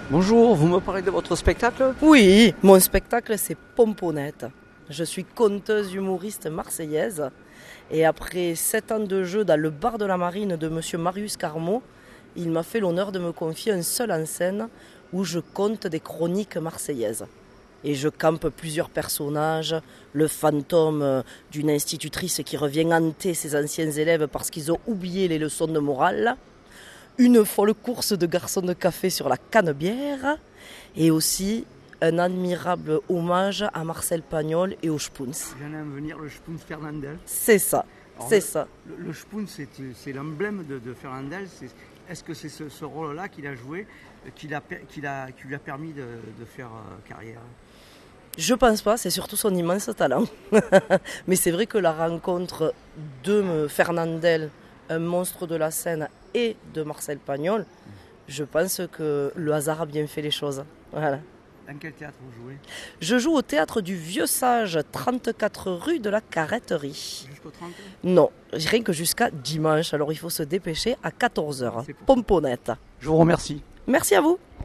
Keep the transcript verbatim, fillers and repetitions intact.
Bonjour, vous me parlez de votre spectacle ? Oui, mon spectacle c'est Pomponnette. Je suis conteuse humoriste marseillaise et après sept ans de jeu dans le bar de la Marine de monsieur Marius Carmot, il m'a fait l'honneur de me confier un seul en scène où je conte des chroniques marseillaises. Et je campe plusieurs personnages, le fantôme d'une institutrice qui revient hanter ses anciens élèves parce qu'ils ont oublié les leçons de morale, une folle course de garçons de café sur la cannebière et aussi un admirable hommage à Marcel Pagnol et au Spoons. J'allais en venir, le Spoons Fernandel. C'est ça, Alors, c'est le, ça. Le, le Spoons, c'est, c'est l'emblème de, de Fernandel. C'est, est-ce que c'est ce, ce rôle-là qu'il a joué, qui, l'a, qui, l'a, qui lui a permis de, de faire euh, carrière ? Je pense pas, c'est surtout son immense talent. Mais c'est vrai que la rencontre de Fernandel, un monstre de la scène, et de Marcel Pagnol, je pense que le hasard a bien fait les choses. Voilà. Dans quel théâtre vous jouez ? Je joue au théâtre du Vieux Sage, trente-quatre rue de la Carretterie. Jusqu'au trente ? Non, rien que jusqu'à dimanche, alors il faut se dépêcher à quatorze heures. Pomponnette. Je vous remercie. Merci à vous.